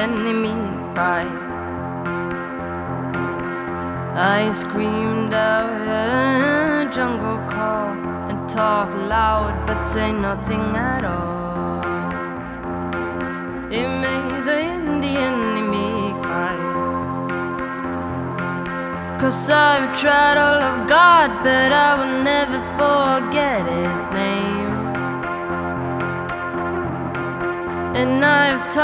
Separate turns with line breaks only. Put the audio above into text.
enemy cry. I screamed out a jungle call and talk loud but say nothing at all. It made the enemy cry. 'Cause I've tried all of God, but I will never forget His name. And I've